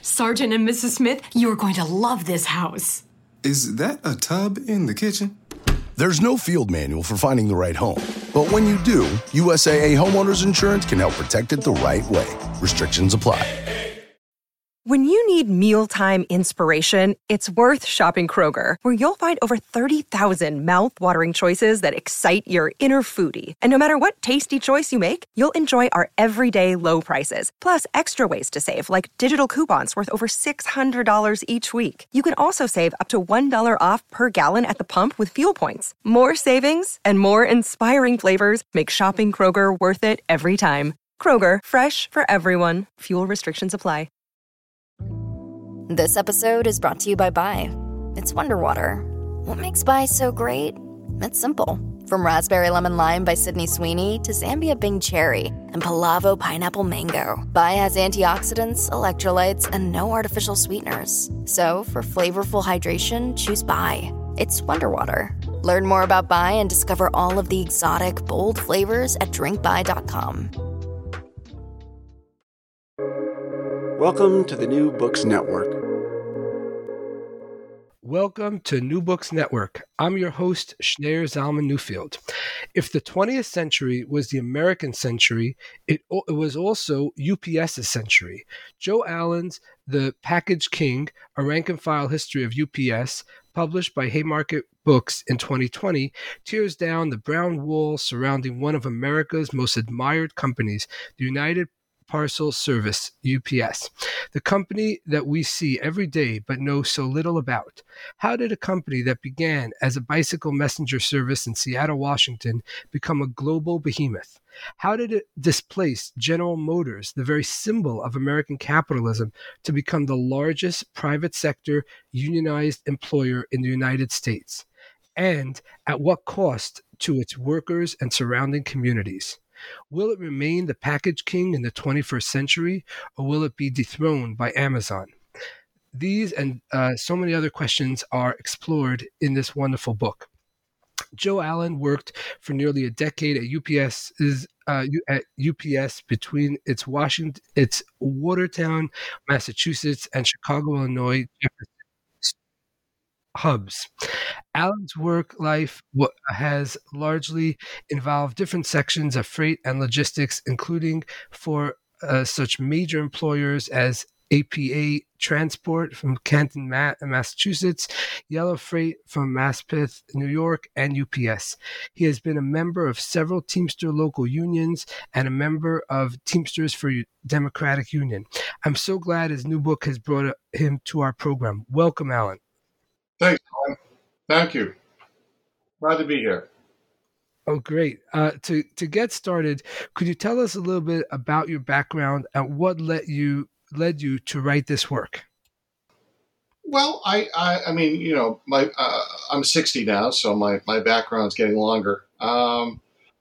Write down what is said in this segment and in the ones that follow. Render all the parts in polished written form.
Sergeant and Mrs. Smith, you're going to love this house. Is that a tub in the kitchen? There's no field manual for finding the right home. But when you do, USAA Homeowners Insurance can help protect it the right way. Restrictions apply. When you need mealtime inspiration, it's worth shopping Kroger, where you'll find over 30,000 mouth-watering choices that excite your inner foodie. And no matter what tasty choice you make, you'll enjoy our everyday low prices, plus extra ways to save, like digital coupons worth over $600 each week. You can also save up to $1 off per gallon at the pump with fuel points. More savings and more inspiring flavors make shopping Kroger worth it every time. Kroger, fresh for everyone. Fuel restrictions apply. This episode is brought to you by Bai. It's Wonder Water. What makes Bai so great? It's simple. From Raspberry Lemon Lime by Sydney Sweeney to Zambia Bing Cherry and Palavo Pineapple Mango, Bai has antioxidants, electrolytes, and no artificial sweeteners. So for flavorful hydration, choose Bai. It's Wonder Water. Learn more about Bai and discover all of the exotic, bold flavors at drinkbai.com. Welcome to the New Books Network. Welcome to New Books Network. I'm your host, Schneur Zalman Newfield. If the 20th century was the American century, it was also UPS's century. Joe Allen's The Package King, a rank-and-file history of UPS, published by Haymarket Books in 2020, tears down the brown wall surrounding one of America's most admired companies, the United Parcel Service, UPS, the company that we see every day but know so little about. How did a company that began as a bicycle messenger service in Seattle, Washington, become a global behemoth? How did it displace General Motors, the very symbol of American capitalism, to become the largest private sector unionized employer in the United States? And at what cost to its workers and surrounding communities? Will it remain the package king in the 21st century, or will it be dethroned by Amazon? These and so many other questions are explored in this wonderful book. Joe Allen worked for nearly a decade at UPS between its Watertown, Massachusetts, and Chicago, Illinois hubs. Allen's work life has largely involved different sections of freight and logistics, including for such major employers as APA Transport from Canton, Massachusetts, Yellow Freight from Maspeth, New York, and UPS. He has been a member of several Teamster local unions and a member of Teamsters for Democratic Union. I'm so glad his new book has brought him to our program. Welcome, Allen. Thanks, Tom. Thank you. Glad to be here. Oh, great. To get started, could you tell us a little bit about your background and what led you to write this work? Well, I mean, you know, I'm 60 now, so my background's getting longer. I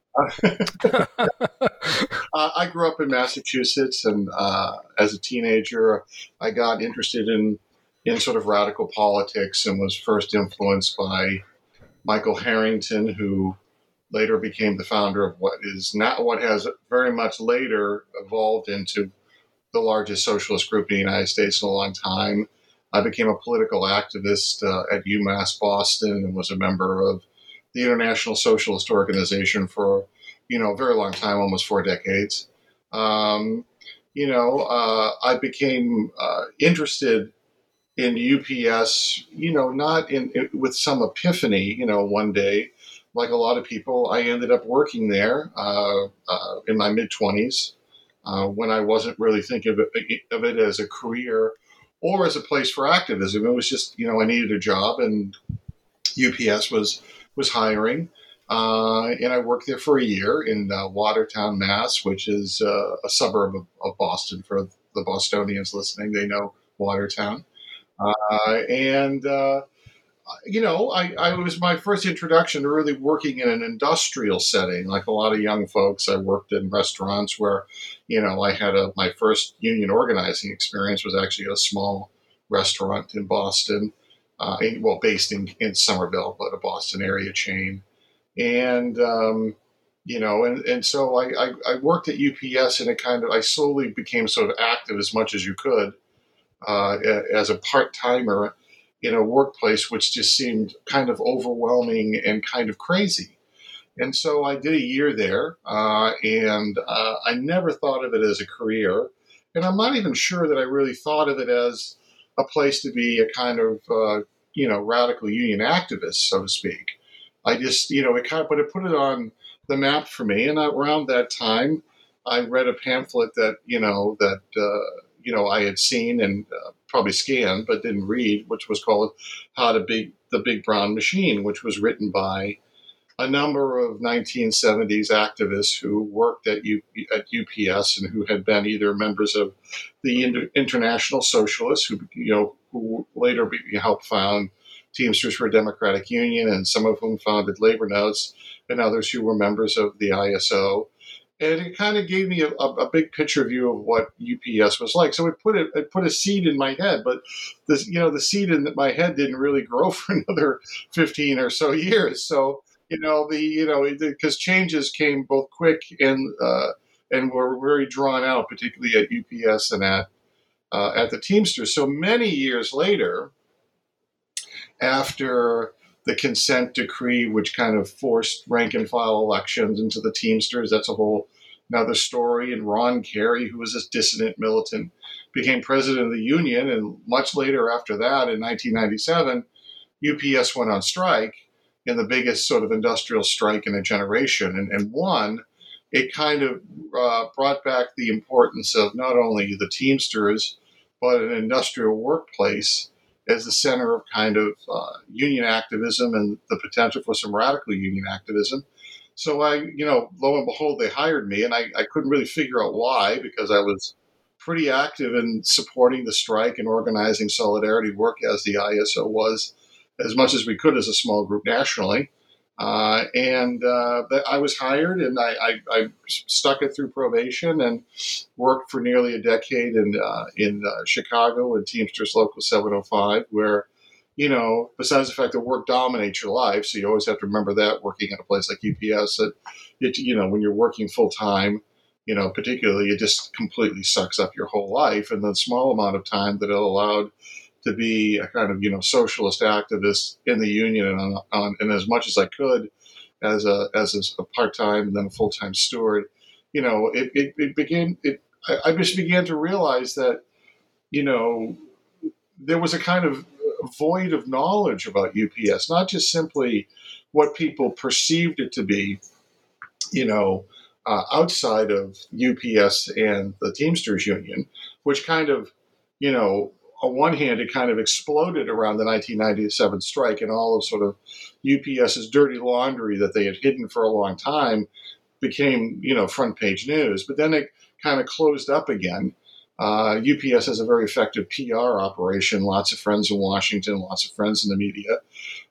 grew up in Massachusetts, and as a teenager, I got interested in sort of radical politics and was first influenced by Michael Harrington, who later became the founder of what has very much later evolved into the largest socialist group in the United States in a long time. I became a political activist at UMass Boston and was a member of the International Socialist Organization for, a very long time, almost 4 decades. I became interested in UPS, not with some epiphany, one day. Like a lot of people, I ended up working there in my mid-20s when I wasn't really thinking of it as a career or as a place for activism. It was just, I needed a job, and UPS was hiring. And I worked there for a year in Watertown, Mass., which is a suburb of Boston. For the Bostonians listening, they know Watertown. It was my first introduction to really working in an industrial setting. Like a lot of young folks, I worked in restaurants where, I had my first union organizing experience was actually at a small restaurant in Boston, based in Somerville, but a Boston area chain. And, so I worked at UPS, and I slowly became sort of active as much as you could as a part-timer in a workplace which just seemed kind of overwhelming and kind of crazy. And so I did a year there, and I never thought of it as a career. And I'm not even sure that I really thought of it as a place to be a kind of, radical union activist, so to speak. I just, but it put it on the map for me. And around that time, I read a pamphlet that, I had seen and probably scanned, but didn't read, which was called How to Beat the Big Brown Machine, which was written by a number of 1970s activists who worked at UPS and who had been either members of the International Socialists, who later helped found Teamsters for a Democratic Union, and some of whom founded Labor Notes, and others who were members of the ISO. And it kind of gave me a big picture view of what UPS was like. So it put a seed in my head, but this, the seed in my head didn't really grow for another 15 or so years. So, because changes came both quick and were very drawn out, particularly at UPS and at the Teamsters. So many years later, after the consent decree, which kind of forced rank and file elections into the Teamsters, that's a whole another story. And Ron Carey, who was this dissident militant, became president of the union. And much later after that, in 1997, UPS went on strike, in the biggest sort of industrial strike in a generation, and won. It kind of brought back the importance of not only the Teamsters, but an industrial workplace as the center of kind of union activism and the potential for some radical union activism. So lo and behold, they hired me, and I couldn't really figure out why, because I was pretty active in supporting the strike and organizing solidarity work as the ISO was, as much as we could as a small group nationally. I was hired, and I stuck it through probation and worked for nearly a decade in Chicago in Teamsters Local 705, where, besides the fact that work dominates your life, so you always have to remember that working at a place like UPS, that when you're working full time, particularly, it just completely sucks up your whole life. And the small amount of time that it allowed to be a kind of socialist activist in the union and as much as I could as a part-time and then a full-time steward, I just began to realize that there was a kind of void of knowledge about UPS, not just simply what people perceived it to be, outside of UPS and the Teamsters Union, which kind of on one hand, it kind of exploded around the 1997 strike, and all of sort of UPS's dirty laundry that they had hidden for a long time became, front page news. But then it kind of closed up again. UPS has a very effective PR operation, lots of friends in Washington, lots of friends in the media.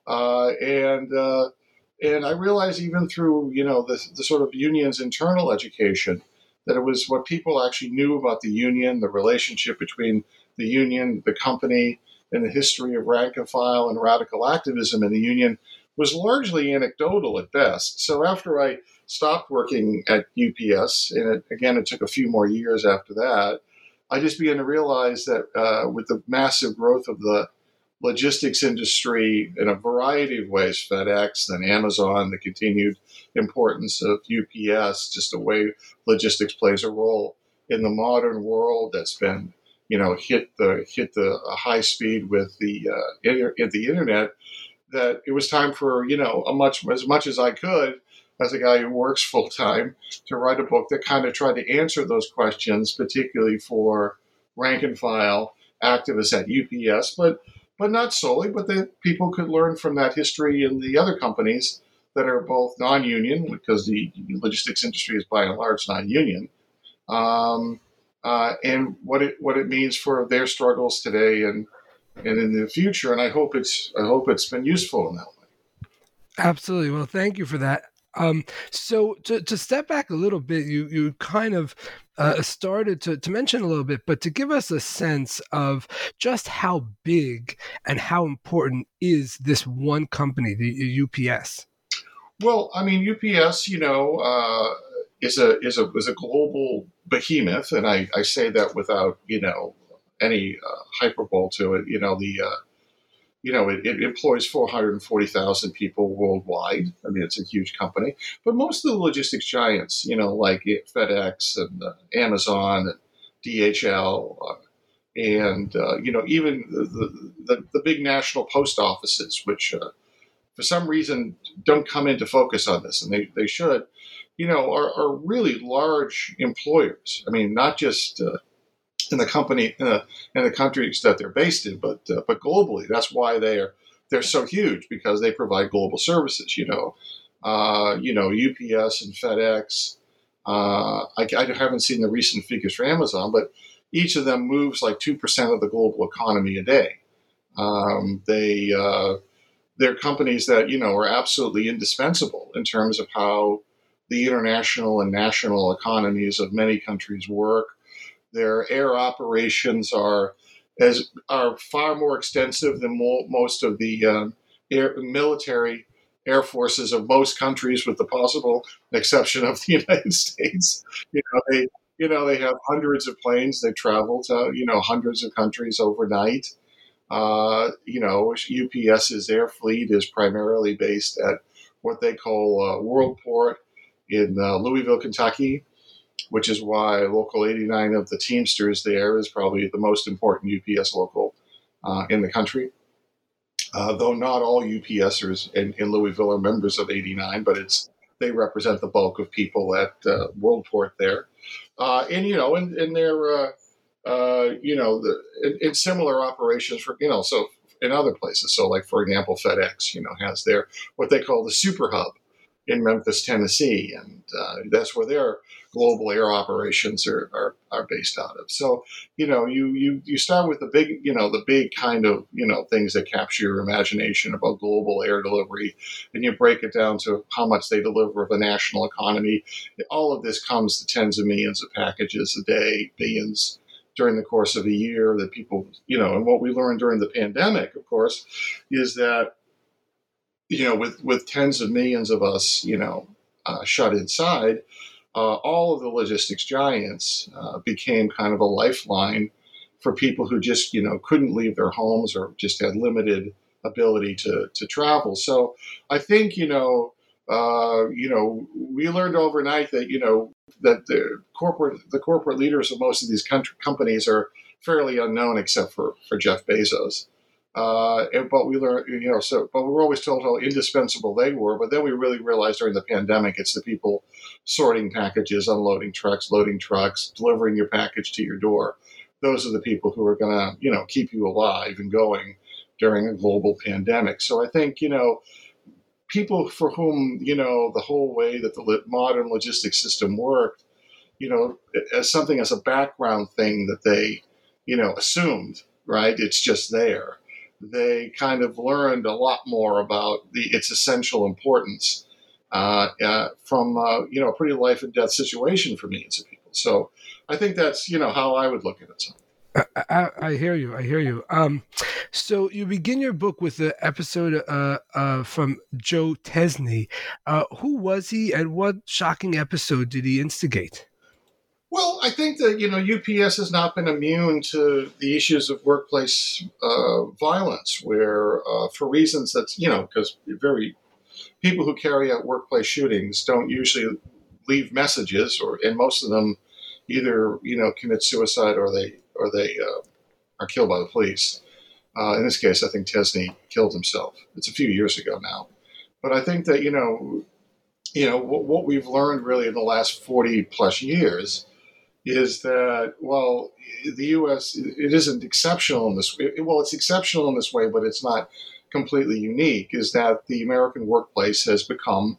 And I realized even through, the sort of union's internal education, that it was what people actually knew about the union, the relationship between the union, the company, and the history of rank and file and radical activism in the union was largely anecdotal at best. So after I stopped working at UPS, and it took a few more years after that, I just began to realize that with the massive growth of the logistics industry in a variety of ways, FedEx, then Amazon, the continued importance of UPS, just the way logistics plays a role in the modern world that's been hit the high speed with the internet, that it was time for as much as I could as a guy who works full time to write a book that kind of tried to answer those questions, particularly for rank and file activists at UPS, but not solely, but that people could learn from that history in the other companies that are both non-union, because the logistics industry is by and large non-union. And what it means for their struggles today and in the future. And I hope it's been useful in that way. Absolutely. Well, thank you for that. So to step back a little bit, you kind of started to mention a little bit, but to give us a sense of just how big and how important is this one company, the UPS? Well, I mean, UPS, is a global behemoth, and I say that without any hyperbole to it. It employs 440,000 people worldwide. I mean, it's a huge company. But most of the logistics giants, like FedEx and Amazon and DHL, and even the big national post offices, which for some reason don't come into focus on this, and they should, are really large employers. I mean, not just in the countries that they're based in, but globally. That's why they're so huge, because they provide global services. UPS and FedEx. I haven't seen the recent figures for Amazon, but each of them moves like 2% of the global economy a day. They're companies that are absolutely indispensable in terms of how the international and national economies of many countries work. Their air operations are far more extensive than most of the military air forces of most countries, with the possible exception of the United States. They have hundreds of planes. They travel to hundreds of countries overnight. UPS's air fleet is primarily based at what they call Worldport in Louisville, Kentucky, which is why Local 89 of the Teamsters there is probably the most important UPS local in the country. Though not all UPSers in Louisville are members of 89, but they represent the bulk of people at Worldport there. In similar operations for, so in other places. So like, for example, FedEx, has their, what they call the super hub in Memphis, Tennessee. And that's where their global air operations are based out of. So, you start with the big kind of, things that capture your imagination about global air delivery, and you break it down to how much they deliver of the national economy. All of this comes to tens of millions of packages a day, billions during the course of a year that people, and what we learned during the pandemic, of course, is that, with tens of millions of us, shut inside, all of the logistics giants became kind of a lifeline for people who just, couldn't leave their homes or just had limited ability to travel. So I think, we learned overnight that, that the corporate leaders of most of these companies are fairly unknown, except for Jeff Bezos. But we learned, but we were always told how indispensable they were. But then we really realized during the pandemic, it's the people sorting packages, unloading trucks, loading trucks, delivering your package to your door. Those are the people who are going to, keep you alive and going during a global pandemic. So I think, people for whom, the whole way that the modern logistics system worked, as a background thing that they, assumed, right? It's just there. They kind of learned a lot more about its essential importance from a pretty life and death situation for millions of people. So I think that's, how I would look at it. I hear you. So you begin your book with the episode from Joe Tesney. Who was he, and what shocking episode did he instigate? Well, I think that, UPS has not been immune to the issues of workplace violence, where for reasons that's, because people who carry out workplace shootings don't usually leave messages, and most of them either, commit suicide or they are killed by the police. In this case, I think Tesney killed himself. It's a few years ago now. But I think that, what we've learned really in the last 40 plus years is that, well, the U.S., it isn't exceptional in this way. Well, it's exceptional in this way, but it's not completely unique, is that the American workplace has become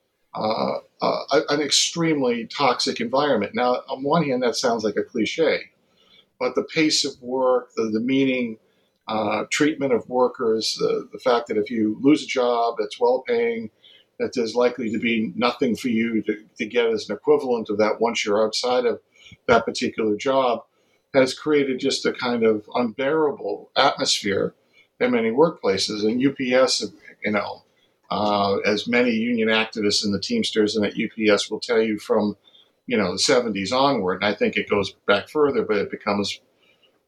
an extremely toxic environment. Now, on one hand, that sounds like a cliche, but the pace of work, the demeaning treatment of workers, the fact that if you lose a job that's well-paying, that there's likely to be nothing for you to get as an equivalent of that once you're outside of that particular job, has created just a kind of unbearable atmosphere in many workplaces. And UPS, as many union activists in the Teamsters and at UPS will tell you from, the 70s onward, and I think it goes back further, but it becomes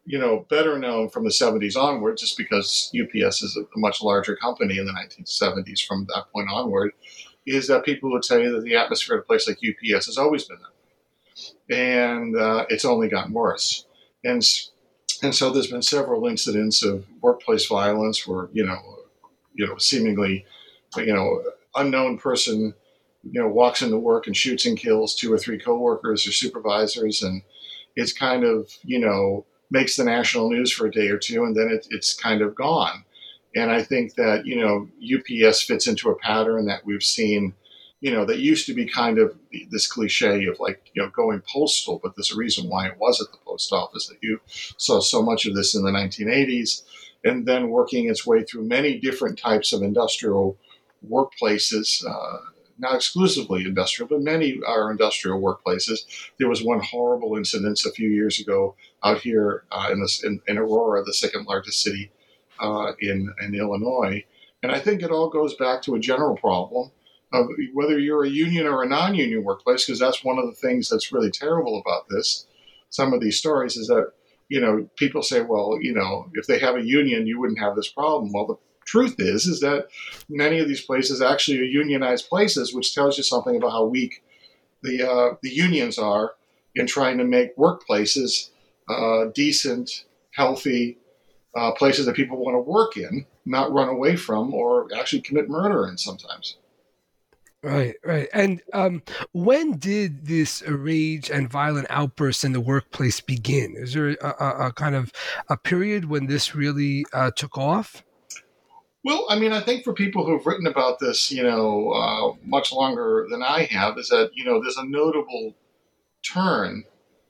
better known from the 70s onward, just because UPS is a much larger company in the 1970s from that point onward, is that people would tell you that the atmosphere at a place like UPS has always been that. And it's only gotten worse. And so there's been several incidents of workplace violence where, seemingly, unknown person, walks into work and shoots and kills 2 or 3 coworkers or supervisors. And it's kind of, makes the national news for a day or two, and then it's kind of gone. And I think that, UPS fits into a pattern that we've seen, that used to be kind of this cliche of going postal, but there's a reason why it was at the post office, that you saw so much of this in the 1980s, and then working its way through many different types of industrial workplaces, not exclusively industrial, but many are industrial workplaces. There was one horrible incident a few years ago out here in Aurora, the second largest city in Illinois. And I think it all goes back to a general problem of whether you're a union or a non-union workplace, because that's one of the things that's really terrible about this. Some of these stories is that, people say, well, if they have a union, you wouldn't have this problem. Well, the truth is that many of these places actually are unionized places, which tells you something about how weak the unions are in trying to make workplaces decent, healthy places that people want to work in, not run away from or actually commit murder in sometimes. Right. And when did this rage and violent outbursts in the workplace begin? Is there a kind of a period when this really took off? Well, I think for people who've written about this, much longer than I have, is that, there's a notable turn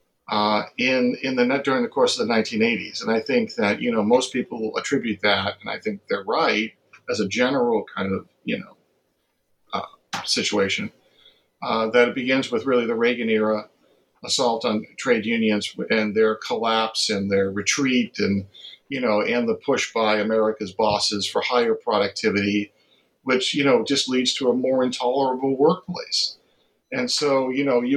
during the course of the 1980s. And I think that, most people attribute that, and I think they're right, as a general kind of, situation, that it begins with really the Reagan era assault on trade unions and their collapse and their retreat and the push by America's bosses for higher productivity, which, just leads to a more intolerable workplace. And so,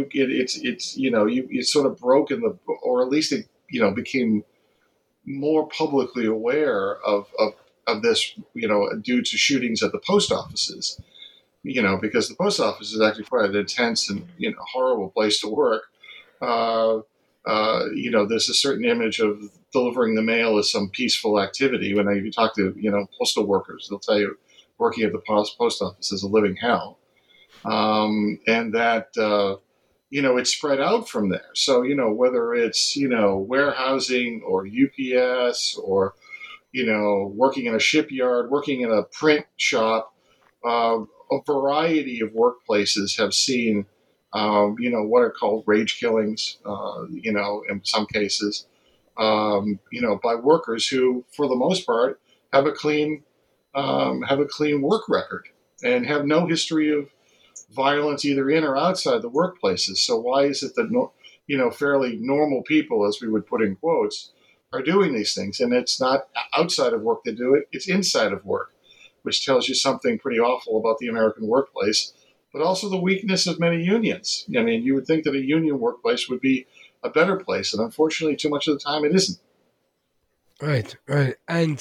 it's sort of broken or at least it, became more publicly aware of this, due to shootings at the post offices, because the post office is actually quite an intense and, horrible place to work. There's a certain image of delivering the mail as some peaceful activity. When you talk to, postal workers, they'll tell you working at the post office is a living hell. And that, it's spread out from there. So, whether it's, warehousing or UPS or, working in a shipyard, working in a print shop, a variety of workplaces have seen, what are called rage killings, in some cases, by workers who, for the most part, have a clean work record and have no history of violence either in or outside the workplaces. So why is it that, fairly normal people, as we would put in quotes, are doing these things? And it's not outside of work they do it, it's inside of work, which tells you something pretty awful about the American workplace, but also the weakness of many unions. You would think that a union workplace would be a better place, and unfortunately, too much of the time, it isn't. Right. And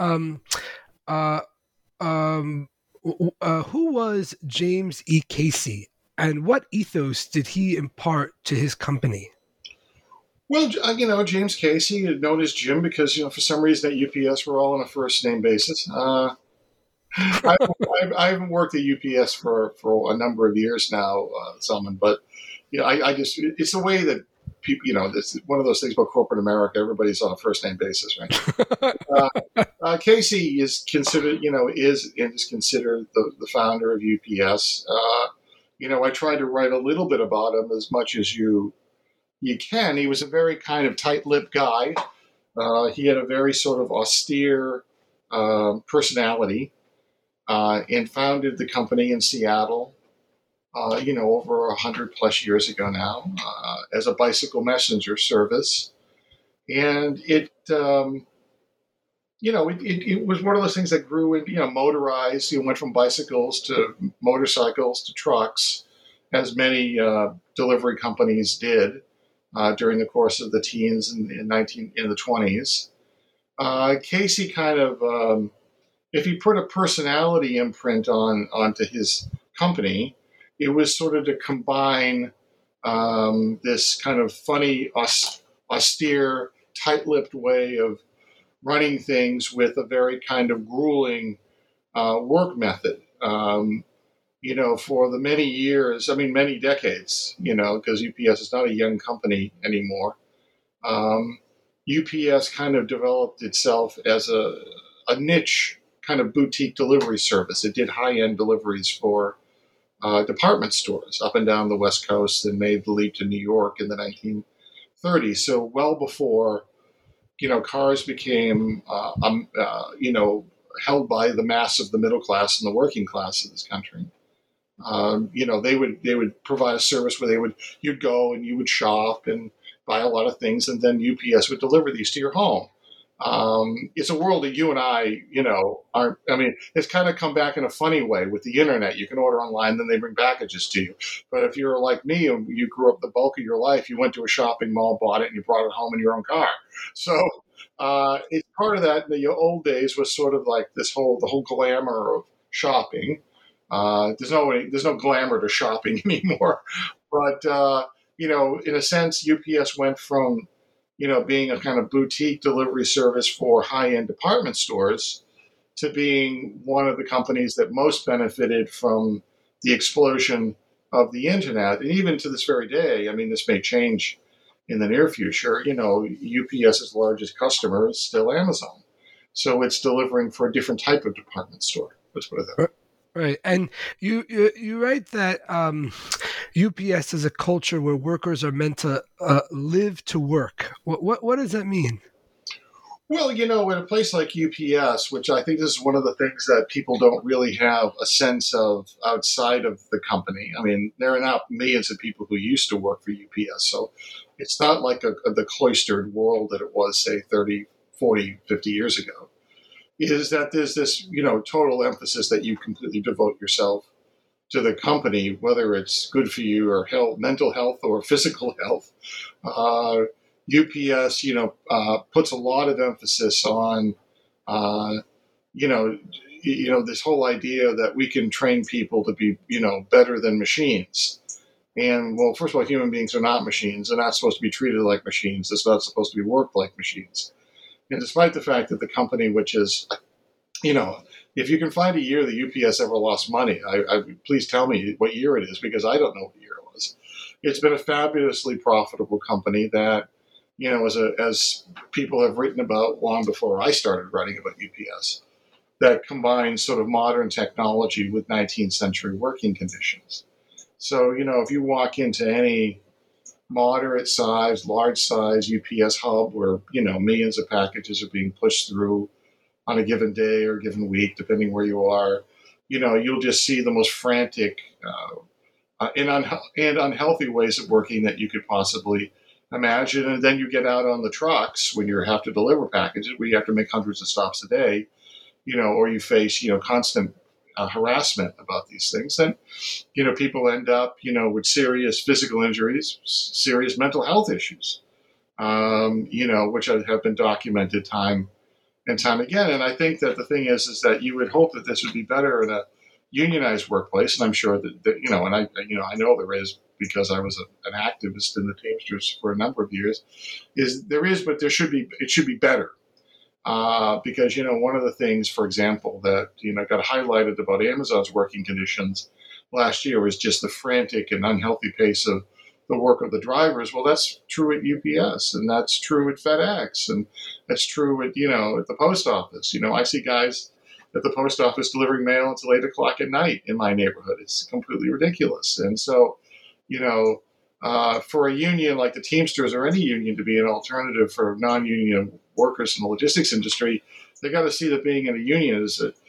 who was James E. Casey, and what ethos did he impart to his company? Well, James Casey, known as Jim, because for some reason at UPS we're all on a first name basis. I haven't worked at UPS for a number of years now, Salman, but I just, it's the way that people, it's one of those things about corporate America. Everybody's on a first name basis, right? Casey is considered, is considered the founder of UPS. I tried to write a little bit about him as much as you can. He was a very kind of tight-lipped guy. He had a very sort of austere personality. And founded the company in Seattle, over 100 plus years ago now, as a bicycle messenger service. And it was one of those things that grew in, motorized, went from bicycles to motorcycles to trucks, as many delivery companies did. during the course of the teens in the 20s. Casey kind of, if he put a personality imprint onto his company, it was sort of to combine this kind of funny, austere, tight-lipped way of running things with a very kind of grueling work method. For the many years, many decades, because UPS is not a young company anymore. UPS kind of developed itself as a niche kind of boutique delivery service. It did high-end deliveries for department stores up and down the West Coast and made the leap to New York in the 1930s. So well before, cars became, held by the mass of the middle class and the working class of this country. They would provide a service where you'd go and you would shop and buy a lot of things, and then UPS would deliver these to your home. It's a world that you and I, aren't. It's kind of come back in a funny way with the internet. You can order online, then they bring packages to you. But if you're like me and you grew up the bulk of your life, you went to a shopping mall, bought it, and you brought it home in your own car. So it's part of that. The old days was sort of like the whole glamour of shopping. There's no glamour to shopping anymore. But in a sense, UPS went from being a kind of boutique delivery service for high-end department stores to being one of the companies that most benefited from the explosion of the internet. And even to this very day, this may change in the near future, UPS's largest customer is still Amazon. So it's delivering for a different type of department store. Let's put it that way. Right. And you write that UPS is a culture where workers are meant to live to work. What does that mean? Well, in a place like UPS, which I think this is one of the things that people don't really have a sense of outside of the company. There are not millions of people who used to work for UPS. So it's not like the cloistered world that it was, say, 30, 40, 50 years ago. Is that there's this, total emphasis that you completely devote yourself to the company, whether it's good for you or mental health or physical health. UPS, puts a lot of emphasis on, this whole idea that we can train people to be, better than machines. And, well, first of all, human beings are not machines. They're not supposed to be treated like machines. They're not supposed to be worked like machines. And despite the fact that the company, which is, if you can find a year that UPS ever lost money, please tell me what year it is, because I don't know what year it was. It's been a fabulously profitable company that, as people have written about long before I started writing about UPS, that combines sort of modern technology with 19th century working conditions. So, if you walk into any moderate size, large size UPS hub where, millions of packages are being pushed through on a given day or a given week, depending where you are, you'll just see the most frantic and unhealthy ways of working that you could possibly imagine. And then you get out on the trucks when you have to deliver packages, where you have to make hundreds of stops a day, or you face, constant harassment about these things. Then, people end up, with serious physical injuries, serious mental health issues, which have been documented time and time again. And I think that the thing is that you would hope that this would be better in a unionized workplace. And I'm sure that and I know there is, because I was an activist in the Teamsters for a number of years, but it should be better. Because, one of the things, for example, that, got highlighted about Amazon's working conditions last year was just the frantic and unhealthy pace of the work of the drivers. Well, that's true at UPS, and that's true at FedEx, and that's true at, at the post office. I see guys at the post office delivering mail until 8 o'clock at night in my neighborhood. It's completely ridiculous. And so, for a union like the Teamsters or any union to be an alternative for non-union workers in the logistics industry, they got to see that being in a union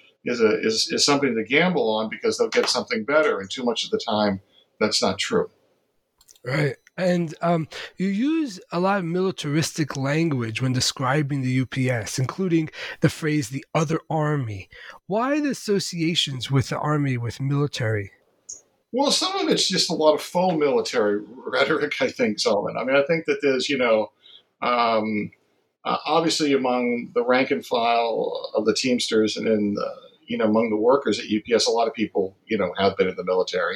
is something to gamble on, because they'll get something better. And too much of the time, that's not true. Right. And you use a lot of militaristic language when describing the UPS, including the phrase "the other army." Why the associations with the army, with military? Well, some of it's just a lot of faux military rhetoric, I think, Solomon. I mean, I think that there's, obviously among the rank and file of the Teamsters and among the workers at UPS, a lot of people, have been in the military,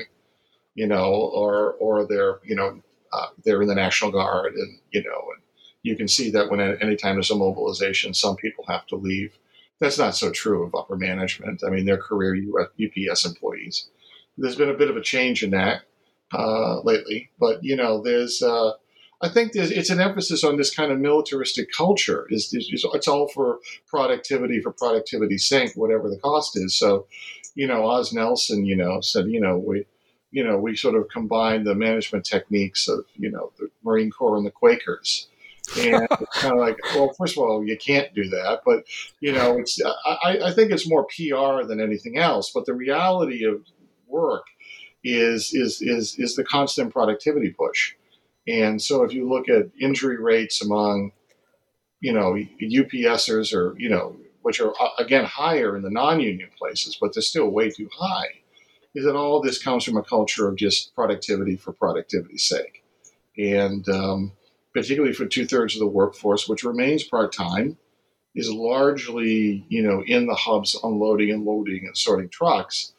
or they're, they're in the National Guard, and you can see that when anytime there's a mobilization, some people have to leave. That's not so true of upper management. I mean, they're career UPS employees. There's been a bit of a change in that lately, but there's I think it's an emphasis on this kind of militaristic culture. It's all for productivity's sake, whatever the cost is. So, Oz Nelson, said, we sort of combine the management techniques of the Marine Corps and the Quakers. And it's kind of like, well, first of all, you can't do that, but it's. I think it's more PR than anything else. But the reality of work is the constant productivity push. And so if you look at injury rates among, UPSers or, which are, again, higher in the non-union places, but they're still way too high, is that all this comes from a culture of just productivity for productivity's sake. And particularly for 2/3 of the workforce, which remains part-time, is largely, in the hubs unloading and loading and sorting trucks,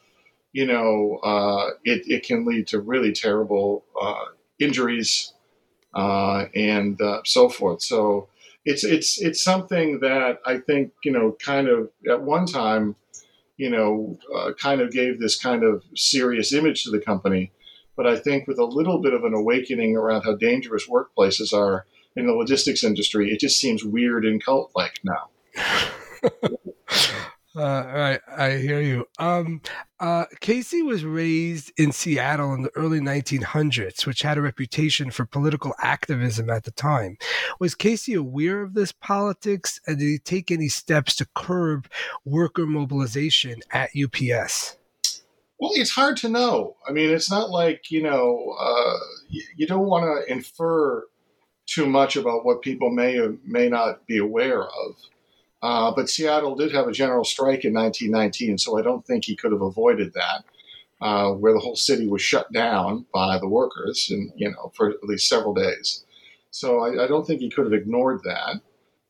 it can lead to really terrible injuries and so forth. So it's something that I think, kind of at one time, kind of gave this kind of serious image to the company. But I think with a little bit of an awakening around how dangerous workplaces are in the logistics industry, it just seems weird and cult-like now. Right, I hear you. Casey was raised in Seattle in the early 1900s, which had a reputation for political activism at the time. Was Casey aware of this politics, and did he take any steps to curb worker mobilization at UPS? Well, it's hard to know. I mean, it's not like, you don't want to infer too much about what people may or may not be aware of. But Seattle did have a general strike in 1919, so I don't think he could have avoided that, where the whole city was shut down by the workers, and for at least several days. So I don't think he could have ignored that.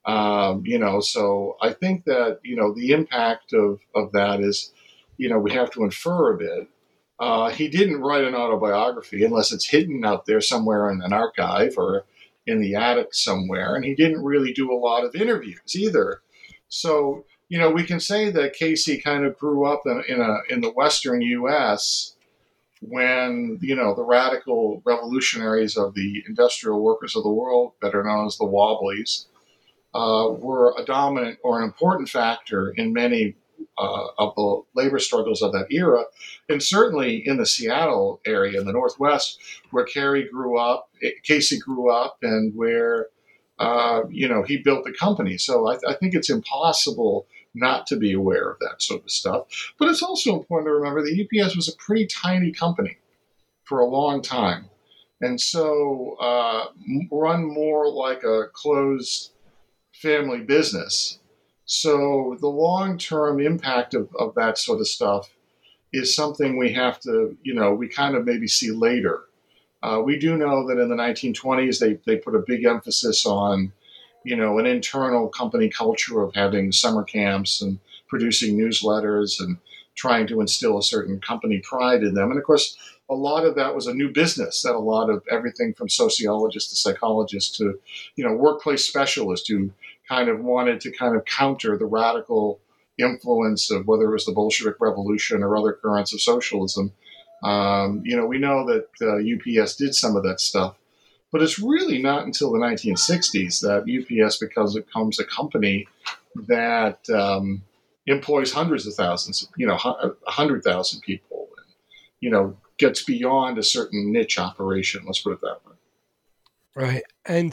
So I think that the impact of that is, we have to infer a bit. He didn't write an autobiography unless it's hidden out there somewhere in an archive or in the attic somewhere, and he didn't really do a lot of interviews either. So, we can say that Casey kind of grew up in the Western U.S. when, the radical revolutionaries of the industrial workers of the world, better known as the Wobblies, were a dominant or an important factor in many of the labor struggles of that era, and certainly in the Seattle area in the Northwest, where Casey grew up, and where he built the company. So I think it's impossible not to be aware of that sort of stuff. But it's also important to remember that UPS was a pretty tiny company for a long time, and so run more like a closed family business. So the long-term impact of that sort of stuff is something we have to, we kind of maybe see later. We do know that in the 1920s, they put a big emphasis on, an internal company culture of having summer camps and producing newsletters and trying to instill a certain company pride in them. And of course, a lot of that was a new business, that a lot of everything from sociologists to psychologists to, workplace specialists who kind of wanted to kind of counter the radical influence of whether it was the Bolshevik Revolution or other currents of socialism. We know that UPS did some of that stuff, but it's really not until the 1960s that UPS becomes a company that employs hundreds of thousands, 100,000 people, and, gets beyond a certain niche operation. Let's put it that way. Right. And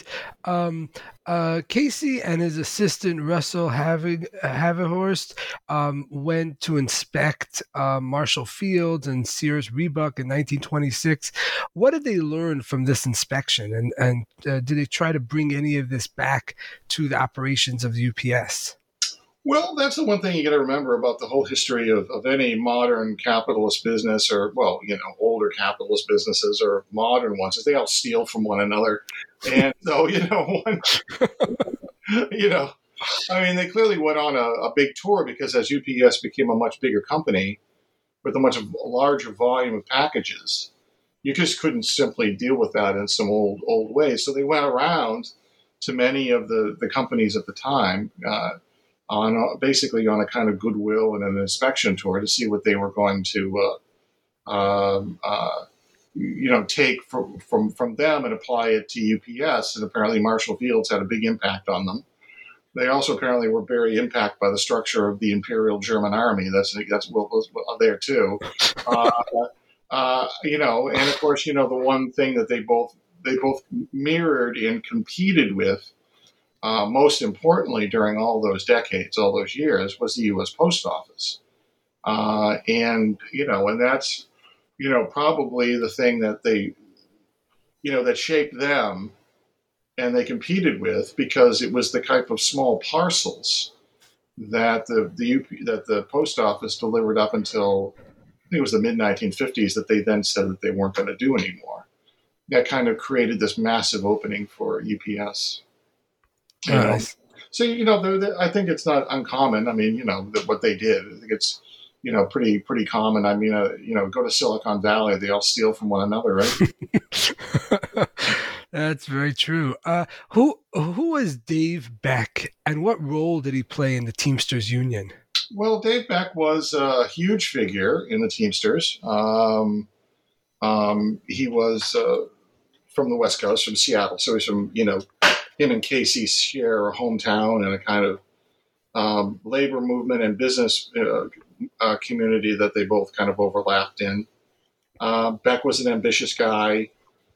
Casey and his assistant, Russell Haverhorst, went to inspect Marshall Fields and Sears Roebuck in 1926. What did they learn from this inspection? And did they try to bring any of this back to the operations of the UPS? Well, that's the one thing you got to remember about the whole history of any modern capitalist business, or, well, older capitalist businesses or modern ones, is they all steal from one another. And so, I mean, they clearly went on a big tour because as UPS became a much bigger company with a much larger volume of packages, you just couldn't simply deal with that in some old ways. So they went around to many of the companies at the time basically on a kind of goodwill and an inspection tour to see what they were going to take from them and apply it to UPS. And apparently Marshall Fields had a big impact on them. They also apparently were very impacted by the structure of the Imperial German Army. That's what was there too. And of course, the one thing that they both mirrored and competed with, most importantly during all those decades, all those years, was the U.S. Post Office. And that's, probably the thing that they, that shaped them and they competed with, because it was the type of small parcels that the post office delivered up until, I think it was the mid-1950s, that they then said that they weren't going to do anymore. That kind of created this massive opening for UPS. So, I think it's not uncommon. I mean, what they did, I think it's, pretty common. I mean, go to Silicon Valley, they all steal from one another, right? That's very true. Who was Dave Beck, and what role did he play in the Teamsters Union? Well, Dave Beck was a huge figure in the Teamsters. He was from the West Coast, from Seattle. So he's from, him and Casey share a hometown and a kind of labor movement and business community that they both kind of overlapped in. Beck was an ambitious guy.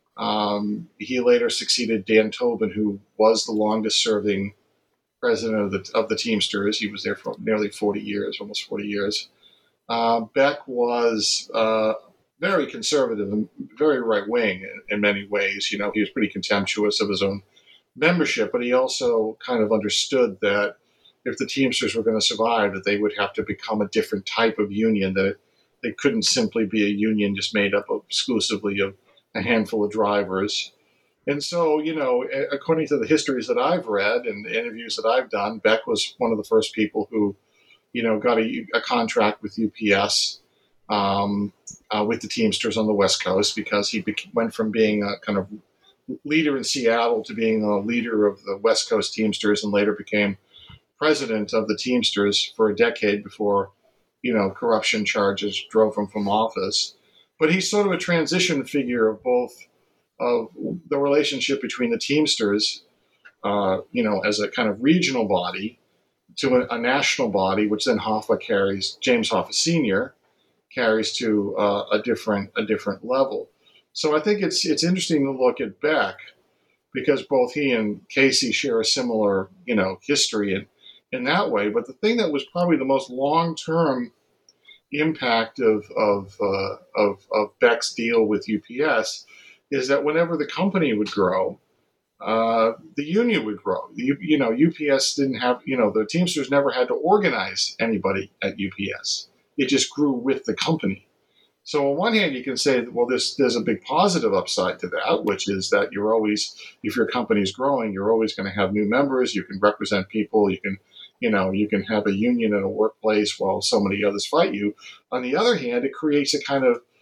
He later succeeded Dan Tobin, who was the longest serving president of the Teamsters. He was there for nearly 40 years, almost 40 years. Beck was very conservative and very right-wing in many ways. He was pretty contemptuous of his own membership, but he also kind of understood that if the Teamsters were going to survive, that they would have to become a different type of union, that they couldn't simply be a union just made up exclusively of a handful of drivers. And so, according to the histories that I've read and the interviews that I've done, Beck was one of the first people who, got a contract with UPS with the Teamsters on the West Coast, because he went from being a kind of leader in Seattle to being a leader of the West Coast Teamsters, and later became president of the Teamsters for a decade before, corruption charges drove him from office. But he's sort of a transition figure of both of the relationship between the Teamsters, as a kind of regional body, to a national body, which then James Hoffa Sr. carries to a different level. So I think it's interesting to look at Beck, because both he and Casey share a similar, history in that way. But the thing that was probably the most long-term impact of Beck's deal with UPS is that whenever the company would grow, the union would grow. UPS didn't have, the Teamsters never had to organize anybody at UPS. It just grew with the company. So on one hand, you can say, well, there's a big positive upside to that, which is that you're always, if your company's growing, you're always going to have new members. You can represent people. You can have a union in a workplace while so many others fight you. On the other hand, it creates a kind of,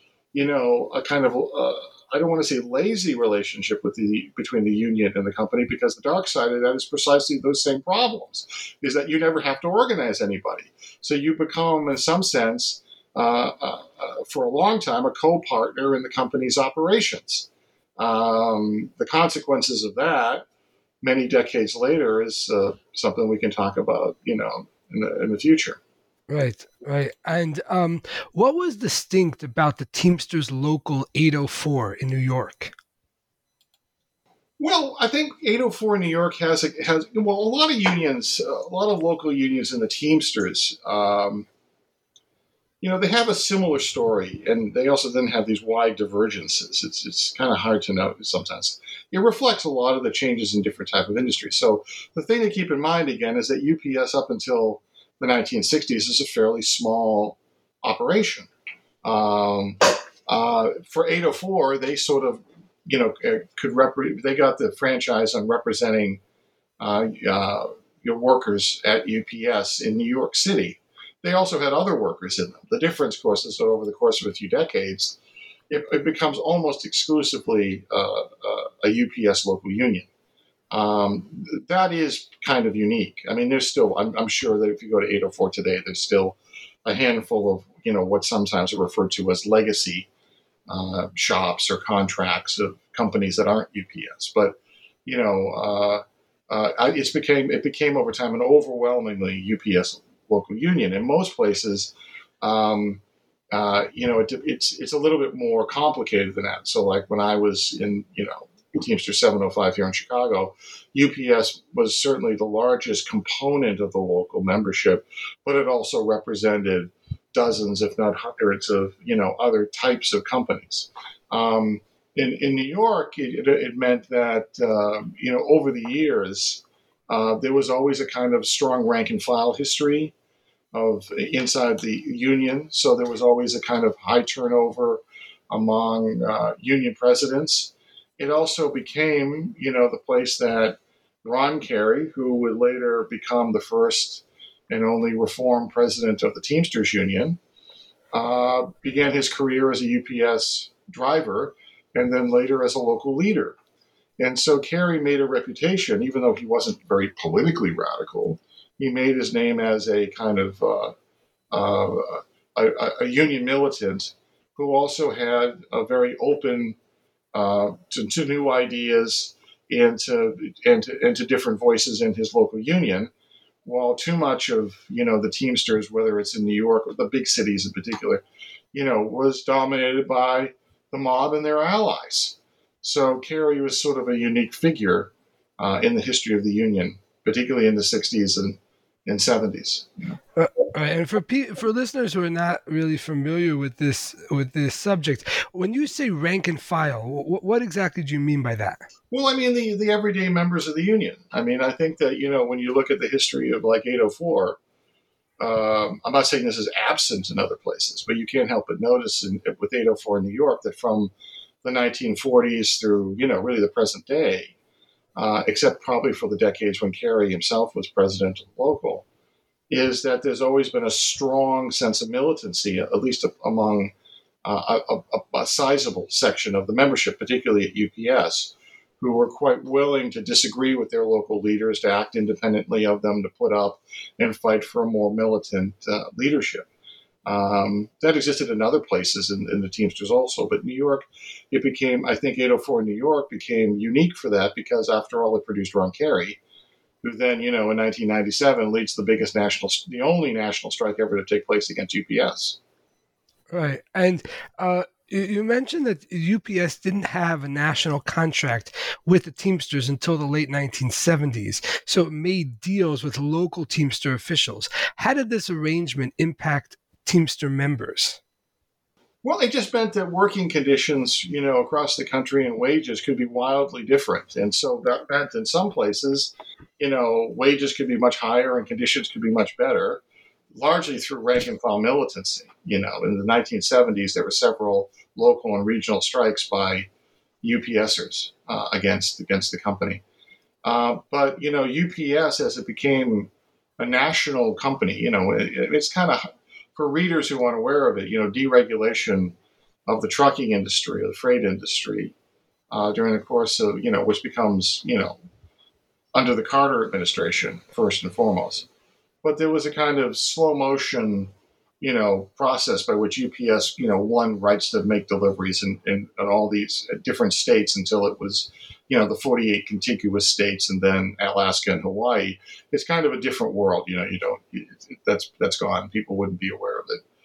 I don't want to say lazy relationship between the union and the company, because the dark side of that is precisely those same problems, is that you never have to organize anybody. So you become, in some sense, for a long time, a co-partner in the company's operations. The consequences of that, many decades later, is something we can talk about, in the future. Right. And what was distinct about the Teamsters Local 804 in New York? Well, I think 804 in New York has a lot of unions, a lot of local unions in the Teamsters. They have a similar story, and they also then have these wide divergences. It's kind of hard to know sometimes. It reflects a lot of the changes in different type of industries. So the thing to keep in mind, again, is that UPS, up until the 1960s as a fairly small operation. For 804, they sort of, they got the franchise on representing your workers at UPS in New York City. They also had other workers in them. The difference, of course, is that over the course of a few decades, it becomes almost exclusively a UPS local union. That is kind of unique. I mean, there's still, I'm sure that if you go to 804 today, there's still a handful of, what sometimes are referred to as legacy shops or contracts of companies that aren't UPS. But, it became over time an overwhelmingly UPS local union. In most places, it's a little bit more complicated than that. So like when I was in, Teamster 705 here in Chicago, UPS was certainly the largest component of the local membership, but it also represented dozens, if not hundreds of, other types of companies. In New York, it meant that, over the years, there was always a kind of strong rank and file history of inside the union. So there was always a kind of high turnover among union presidents. It also became, the place that Ron Carey, who would later become the first and only reformed president of the Teamsters Union, began his career as a UPS driver and then later as a local leader. And so Carey made a reputation, even though he wasn't very politically radical, he made his name as a kind of a union militant who also had a very open to new ideas and to different voices in his local union, while too much of the Teamsters, whether it's in New York or the big cities in particular, was dominated by the mob and their allies. So Carey was sort of a unique figure in the history of the union, particularly in the 60s and 70s. And for listeners who are not really familiar with this subject, when you say rank and file, what exactly do you mean by that? Well, I mean the everyday members of the union. I mean, I think that when you look at the history of like 804, I'm not saying this is absent in other places, but you can't help but notice with 804 in New York that from the 1940s through really the present day, except probably for the decades when Carey himself was president of the local, is that there's always been a strong sense of militancy, at least among a sizable section of the membership, particularly at UPS, who were quite willing to disagree with their local leaders, to act independently of them, to put up and fight for a more militant leadership. That existed in other places in the Teamsters also, but New York, it became, I think 804 in New York became unique for that because after all, it produced Ron Carey, who then, in 1997 leads the only national strike ever to take place against UPS. Right. And you mentioned that UPS didn't have a national contract with the Teamsters until the late 1970s, so it made deals with local Teamster officials. How did this arrangement impact Teamster members? Well, it just meant that working conditions, across the country and wages could be wildly different. And so that meant in some places, wages could be much higher and conditions could be much better, largely through rank and file militancy. In the 1970s, there were several local and regional strikes by UPSers against the company. But, UPS, as it became a national company, it's kind of, for readers who aren't aware of it, deregulation of the trucking industry or the freight industry during the course of, which becomes, under the Carter administration, first and foremost. But there was a kind of slow motion, process by which UPS, won rights to make deliveries in all these different states until it was, the 48 contiguous states and then Alaska and Hawaii. It's kind of a different world. That's gone. People wouldn't be aware of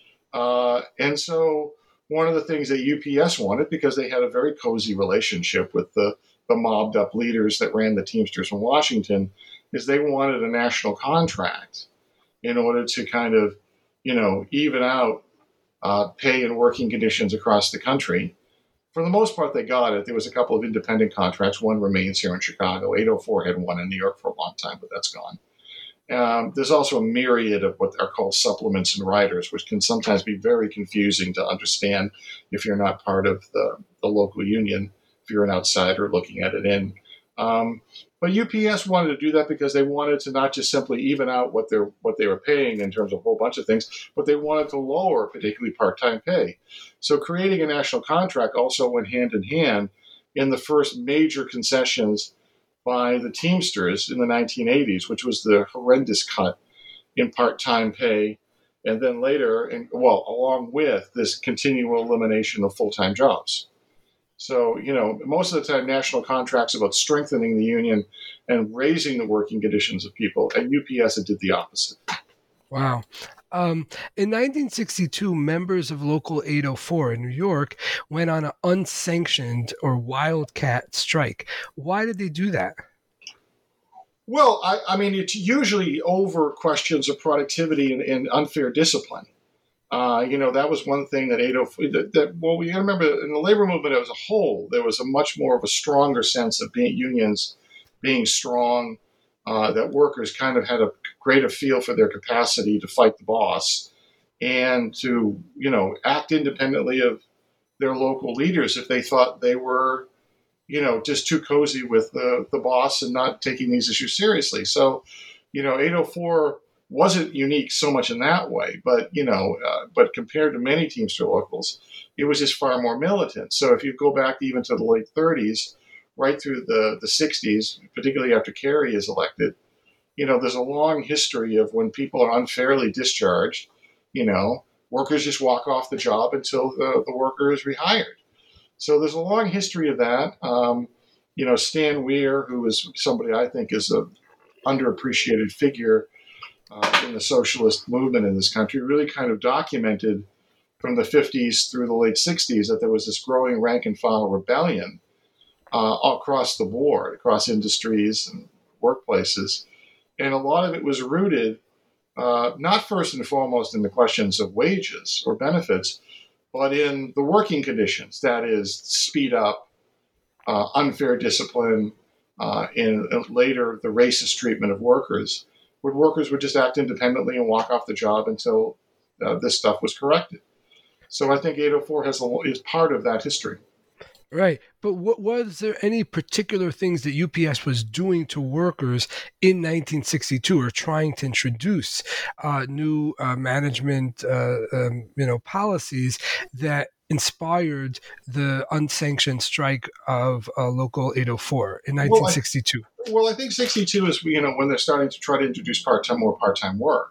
it. And so one of the things that UPS wanted, because they had a very cozy relationship with the mobbed up leaders that ran the Teamsters in Washington, is they wanted a national contract in order to kind of, even out pay and working conditions across the country. For the most part, they got it. There was a couple of independent contracts. One remains here in Chicago. 804 had one in New York for a long time, but that's gone. There's also a myriad of what are called supplements and riders, which can sometimes be very confusing to understand if you're not part of the local union, if you're an outsider looking at it in. But UPS wanted to do that because they wanted to not just simply even out what they were paying in terms of a whole bunch of things, but they wanted to lower particularly part-time pay. So creating a national contract also went hand in hand in the first major concessions by the Teamsters in the 1980s, which was the horrendous cut in part-time pay, and then later, along with this continual elimination of full-time jobs. So, most of the time, national contracts about strengthening the union and raising the working conditions of people. At UPS, it did the opposite. Wow. In 1962, members of Local 804 in New York went on an unsanctioned or wildcat strike. Why did they do that? Well, I mean, it's usually over questions of productivity and unfair discipline. That was one thing that 804, we got to remember in the labor movement as a whole, there was a much more of a stronger sense of unions being strong, that workers kind of had a greater feel for their capacity to fight the boss and to, act independently of their local leaders if they thought they were, just too cozy with the boss and not taking these issues seriously. So, 804 wasn't unique so much in that way, but but compared to many Teamster locals, it was just far more militant. So if you go back even to the late 30s, right through the 60s, particularly after Kerry is elected, there's a long history of when people are unfairly discharged, workers just walk off the job until the worker is rehired. So there's a long history of that. Stan Weir, who is somebody I think is an underappreciated figure in the socialist movement in this country, really kind of documented from the 50s through the late 60s that there was this growing rank and file rebellion across the board, across industries and workplaces. And a lot of it was rooted not first and foremost in the questions of wages or benefits, but in the working conditions, that is, speed up, unfair discipline, and later the racist treatment of workers, where workers would just act independently and walk off the job until this stuff was corrected. So I think 804 is part of that history. Right. But was there any particular things that UPS was doing to workers in 1962 or trying to introduce new management policies that inspired the unsanctioned strike of Local 804 in 1962? Well, I think 62 is, when they're starting to try to introduce more part-time work,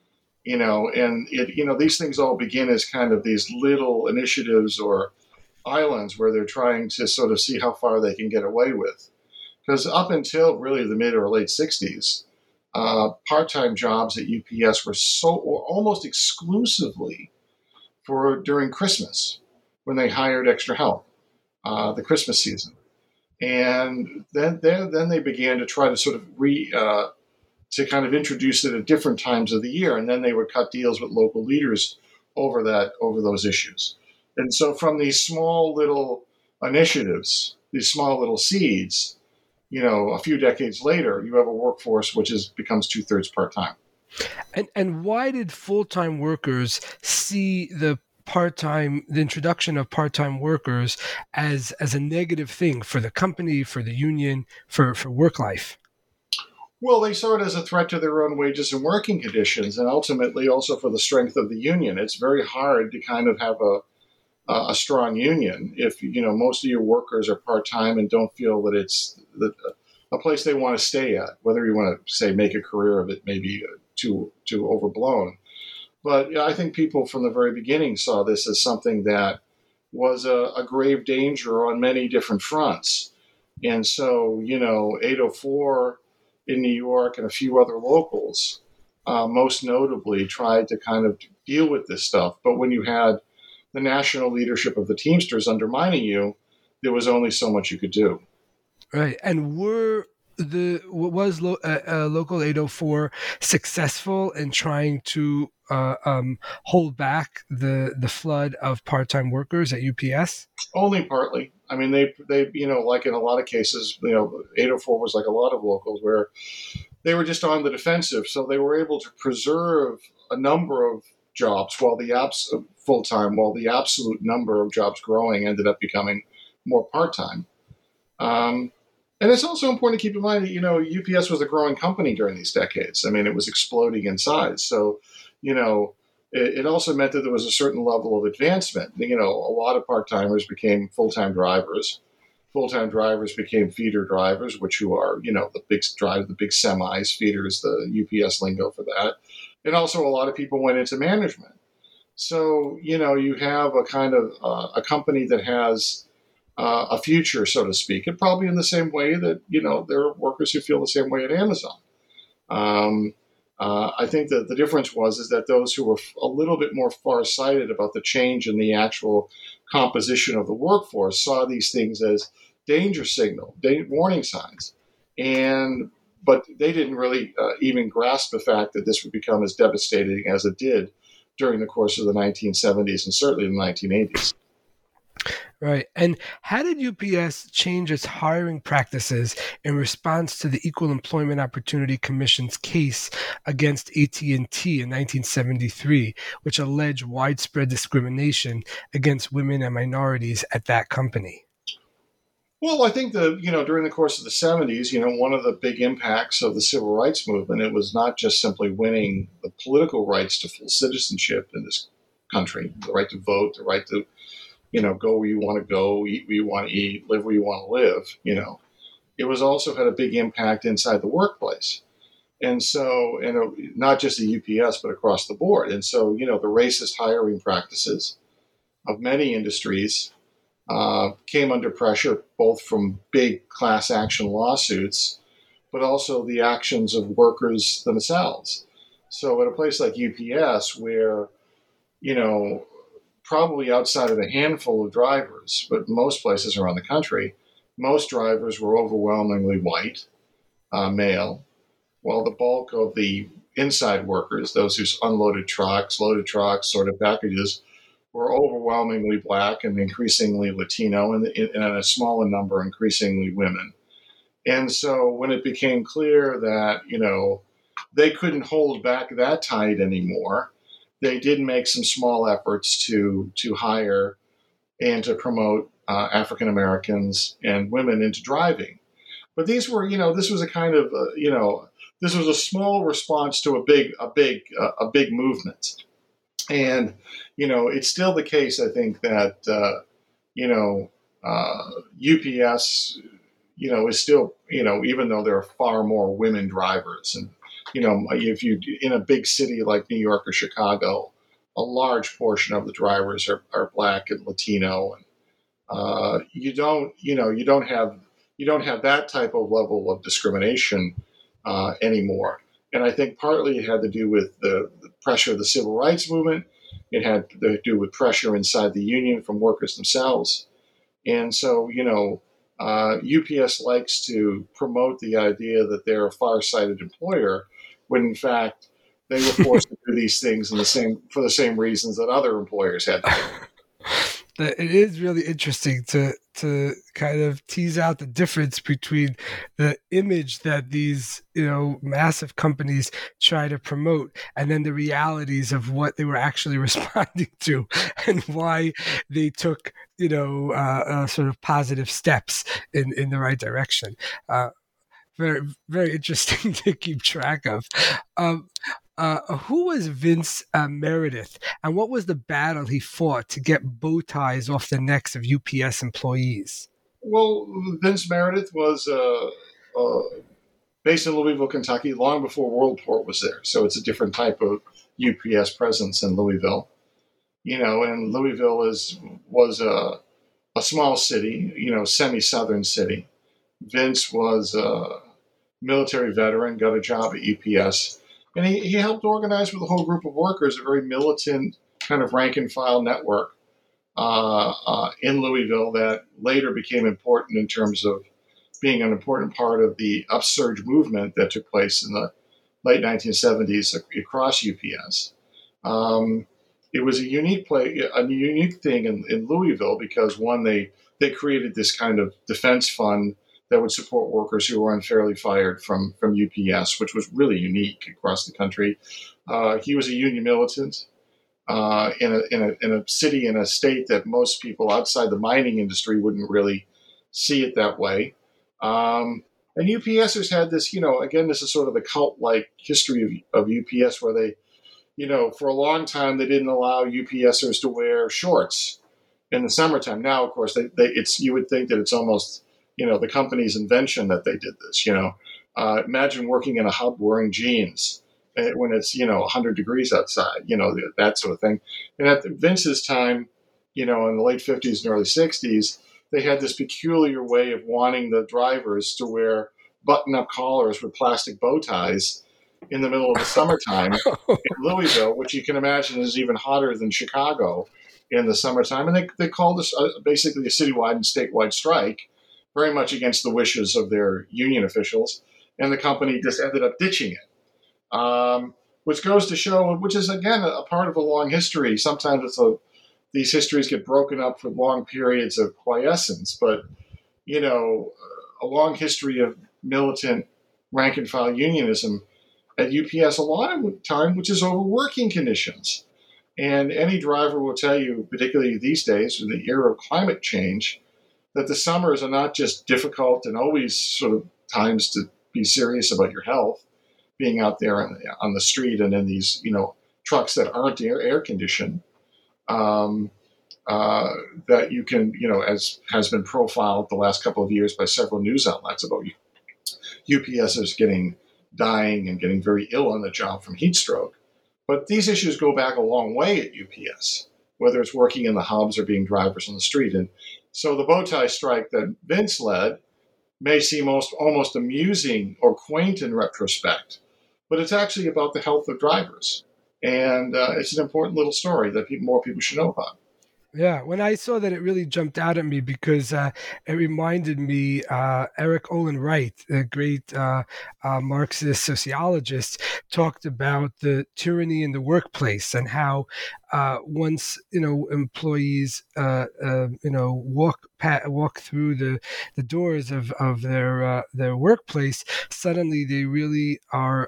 and these things all begin as kind of these little initiatives or islands where they're trying to sort of see how far they can get away with. Because up until really the mid or late 60s, part-time jobs at UPS were almost exclusively during Christmas, when they hired extra help, the Christmas season. And then they began to try to sort of to kind of introduce it at different times of the year. And then they would cut deals with local leaders over those issues. And so from these small little initiatives, these small little seeds, a few decades later, you have a workforce which becomes 2/3 part-time. And why did full-time workers see the introduction of part-time workers as a negative thing for the company, for the union, for work life? Well, they saw it as a threat to their own wages and working conditions, and ultimately also for the strength of the union. It's very hard to kind of have a strong union if most of your workers are part-time and don't feel that it's a place they want to stay at. Whether you want to say make a career of it may be too overblown, but I think people from the very beginning saw this as something that was a grave danger on many different fronts. And so 804 in New York and a few other locals most notably tried to kind of deal with this stuff. But when you had the national leadership of the Teamsters undermining you, there was only so much you could do. Right. And was Local 804 successful in trying to hold back the flood of part-time workers at UPS? Only partly. I mean, they like in a lot of cases, 804 was like a lot of locals where they were just on the defensive. So they were able to preserve a number of jobs while full-time, while the absolute number of jobs growing ended up becoming more part-time. And it's also important to keep in mind that, UPS was a growing company during these decades. I mean, it was exploding in size. So, it also meant that there was a certain level of advancement. A lot of part-timers became full-time drivers. Full-time drivers became feeder drivers, who are, the big semis. Feeder is the UPS lingo for that. And also a lot of people went into management. So, you have a kind of a company that has a future, so to speak, and probably in the same way that, there are workers who feel the same way at Amazon. I think that the difference is that those who were a little bit more far-sighted about the change in the actual composition of the workforce saw these things as danger signal, warning signs. But they didn't really even grasp the fact that this would become as devastating as it did during the course of the 1970s and certainly the 1980s. Right. And how did UPS change its hiring practices in response to the Equal Employment Opportunity Commission's case against AT&T in 1973, which alleged widespread discrimination against women and minorities at that company? Well, I think during the course of the 70s, one of the big impacts of the civil rights movement, it was not just simply winning the political rights to full citizenship in this country, the right to vote, the right to go where you want to go, eat where you want to eat, live where you want to live, It was also had a big impact inside the workplace. And so, not just at UPS, but across the board. And so, the racist hiring practices of many industries came under pressure, both from big class action lawsuits, but also the actions of workers themselves. So at a place like UPS, where, probably outside of a handful of drivers, but most places around the country, most drivers were overwhelmingly white, male, while the bulk of the inside workers, those who unloaded trucks, loaded trucks, sorted packages, were overwhelmingly black and increasingly Latino, and a smaller number increasingly women. And so when it became clear that, they couldn't hold back that tide anymore, they did make some small efforts to hire and to promote African Americans and women into driving. But these were, this was a kind of, this was a small response to a big movement. And, it's still the case, I think, that, UPS, is still, even though there are far more women drivers, and, if you in a big city like New York or Chicago, a large portion of the drivers are black and Latino, and you don't have that type of level of discrimination anymore. And I think partly it had to do with the pressure of the civil rights movement. It had to do with pressure inside the union from workers themselves. And so, UPS likes to promote the idea that they're a far-sighted employer, when in fact they were forced to do these things for the same reasons that other employers had to do. It is really interesting to kind of tease out the difference between the image that these, massive companies try to promote and then the realities of what they were actually responding to and why they took, sort of positive steps in the right direction. Very, very interesting to keep track of. Who was Vince Meredith, and what was the battle he fought to get bow ties off the necks of UPS employees? Well, Vince Meredith was based in Louisville, Kentucky, long before Worldport was there. So it's a different type of UPS presence in Louisville. And Louisville was a small city, semi-southern city. Vince was a military veteran, got a job at UPS. And he helped organize with a whole group of workers a very militant kind of rank-and-file network in Louisville that later became important in terms of being an important part of the upsurge movement that took place in the late 1970s across UPS. It was a unique thing in Louisville because, one, they created this kind of defense fund that would support workers who were unfairly fired from UPS, which was really unique across the country. He was a union militant in a city, in a state that most people outside the mining industry wouldn't really see it that way. And UPSers had this, again, this is sort of the cult-like history of UPS, where they, for a long time they didn't allow UPSers to wear shorts in the summertime. Now, of course, you would think that it's almost, the company's invention that they did this. Imagine working in a hub wearing jeans when it's 100 degrees outside, that sort of thing. And at Vince's time, in the late 50s and early 60s, they had this peculiar way of wanting the drivers to wear button-up collars with plastic bow ties in the middle of the summertime in Louisville, which you can imagine is even hotter than Chicago in the summertime. And they called this basically a citywide and statewide strike, very much against the wishes of their union officials. And the company just ended up ditching it, which goes to show, which is, again, a part of a long history. Sometimes these histories get broken up for long periods of quiescence, but, a long history of militant rank-and-file unionism at UPS, a lot of the time, which is over working conditions. And any driver will tell you, particularly these days, in the era of climate change, that the summers are not just difficult and always sort of times to be serious about your health, being out there on the street and in these, trucks that aren't air conditioned, that you can, as has been profiled the last couple of years by several news outlets about UPSers dying and getting very ill on the job from heat stroke. But these issues go back a long way at UPS, whether it's working in the hubs or being drivers on the street. And so the bow tie strike that Vince led may seem almost amusing or quaint in retrospect, but it's actually about the health of drivers. And it's an important little story that more people should know about. Yeah, when I saw that, it really jumped out at me because it reminded me Eric Olin Wright, the great Marxist sociologist, talked about the tyranny in the workplace and how once employees walk through the doors of their workplace, suddenly they really are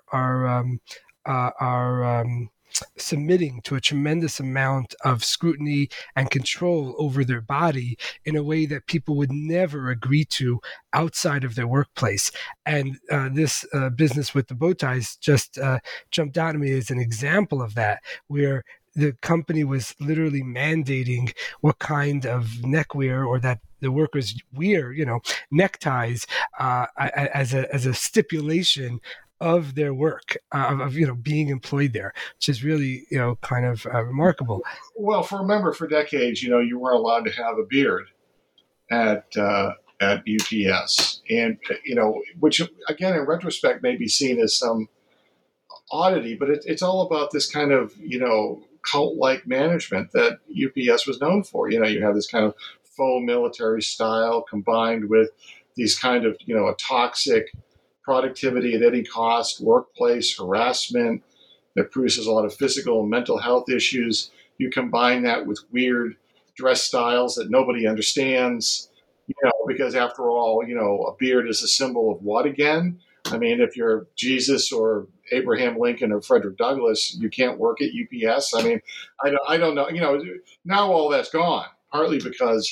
submitting to a tremendous amount of scrutiny and control over their body in a way that people would never agree to outside of their workplace. And this business with the bow ties just jumped out at me as an example of that, where the company was literally mandating what kind of neckwear or that the workers wear, neckties as a stipulation of their work, of being employed there, which is really kind of remarkable. Well, for decades, you weren't allowed to have a beard at UPS, and which again in retrospect may be seen as some oddity, but it's all about this kind of cult-like management that UPS was known for. You have this kind of faux military style combined with these kind of a toxic productivity at any cost, workplace harassment that produces a lot of physical and mental health issues. You combine that with weird dress styles that nobody understands, because after all, a beard is a symbol of what again? I mean, if you're Jesus or Abraham Lincoln or Frederick Douglass, you can't work at UPS. I mean, I don't know. Now all that's gone, partly because,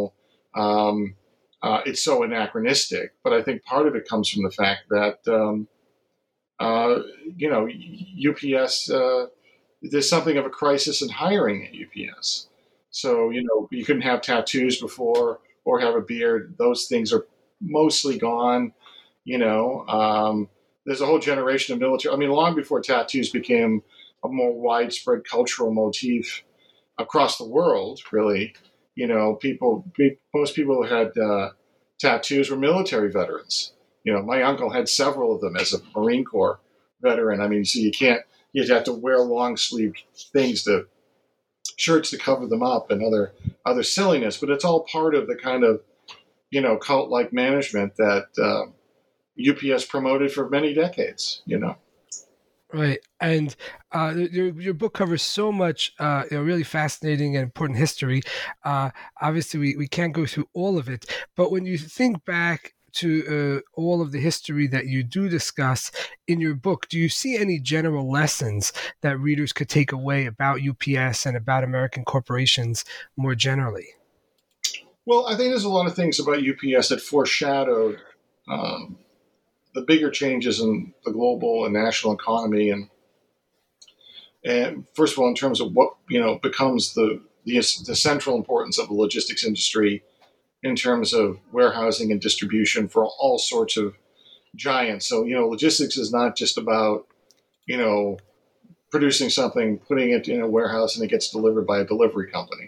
it's so anachronistic, but I think part of it comes from the fact that, UPS, there's something of a crisis in hiring at UPS. So, you couldn't have tattoos before or have a beard. Those things are mostly gone. There's a whole generation of military. I mean, long before tattoos became a more widespread cultural motif across the world, really, most people who had tattoos were military veterans. My uncle had several of them as a Marine Corps veteran. I mean, so you'd have to wear long sleeved shirts to cover them up and other silliness, but it's all part of the kind of, cult-like management that UPS promoted for many decades, Right. And your book covers so much really fascinating and important history. Obviously, we can't go through all of it. But when you think back to all of the history that you do discuss in your book, do you see any general lessons that readers could take away about UPS and about American corporations more generally? Well, I think there's a lot of things about UPS that foreshadowed the bigger changes in the global and national economy, and first of all, in terms of what becomes the central importance of the logistics industry in terms of warehousing and distribution for all sorts of giants. So, logistics is not just about, producing something, putting it in a warehouse, and it gets delivered by a delivery company.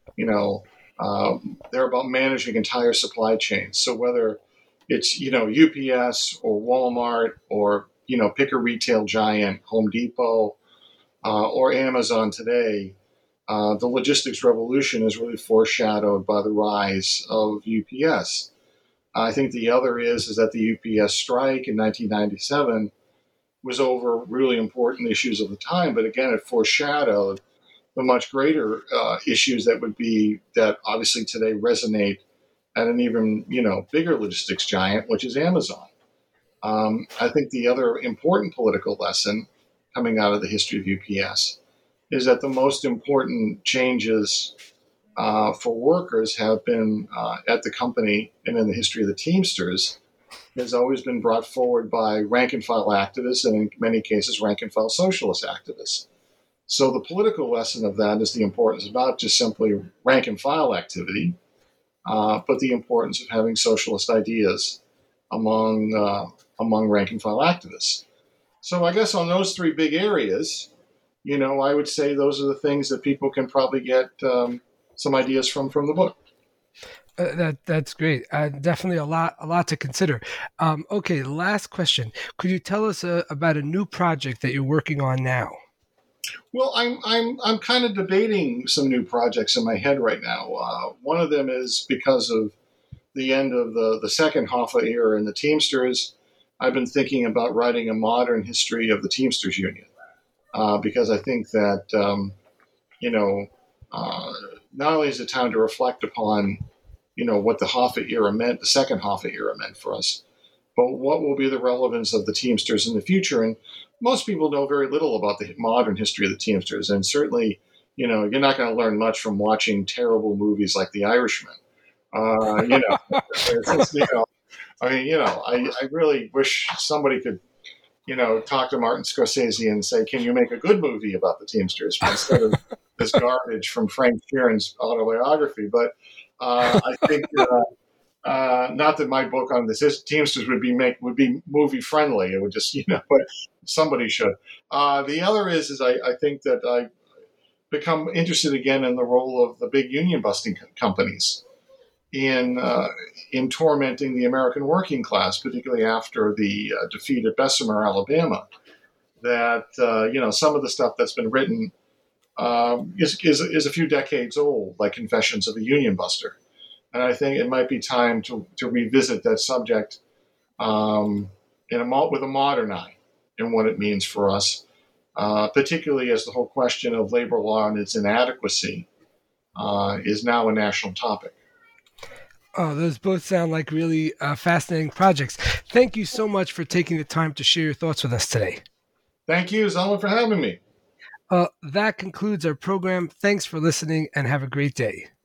They're about managing entire supply chains. So whether it's, UPS or Walmart or, pick a retail giant, Home Depot, or Amazon today, the logistics revolution is really foreshadowed by the rise of UPS. I think the other is that the UPS strike in 1997 was over really important issues of the time, but again, it foreshadowed the much greater issues that obviously today resonate at an even bigger logistics giant, which is Amazon. I think the other important political lesson coming out of the history of UPS is that the most important changes for workers have been at the company and in the history of the Teamsters has always been brought forward by rank-and-file activists and in many cases rank-and-file socialist activists. So the political lesson of that is the importance of not just simply rank-and-file activity, but the importance of having socialist ideas among rank-and-file activists. So I guess on those three big areas, I would say those are the things that people can probably get some ideas from the book. That's great. Definitely a lot to consider. Okay, last question. Could you tell us about a new project that you're working on now? Well, I'm kind of debating some new projects in my head right now. One of them is because of the end of the second Hoffa era in the Teamsters. I've been thinking about writing a modern history of the Teamsters Union because I think that not only is it time to reflect upon what the Hoffa era meant, the second Hoffa era meant for us, but what will be the relevance of the Teamsters in the future? And most people know very little about the modern history of the Teamsters, and certainly, you're not going to learn much from watching terrible movies like The Irishman. I really wish somebody could, talk to Martin Scorsese and say, "Can you make a good movie about the Teamsters instead of this garbage from Frank Sheeran's autobiography?" But I think. Not that my book on the Teamsters would be movie friendly. It would just, but somebody should. The other is I think that I become interested again in the role of the big union busting companies in tormenting the American working class, particularly after the defeat at Bessemer, Alabama. That some of the stuff that's been written is a few decades old, like Confessions of a Union Buster. And I think it might be time to revisit that subject with a modern eye in what it means for us, particularly as the whole question of labor law and its inadequacy is now a national topic. Oh, those both sound like really fascinating projects. Thank you so much for taking the time to share your thoughts with us today. Thank you, Zalman, for having me. That concludes our program. Thanks for listening and have a great day.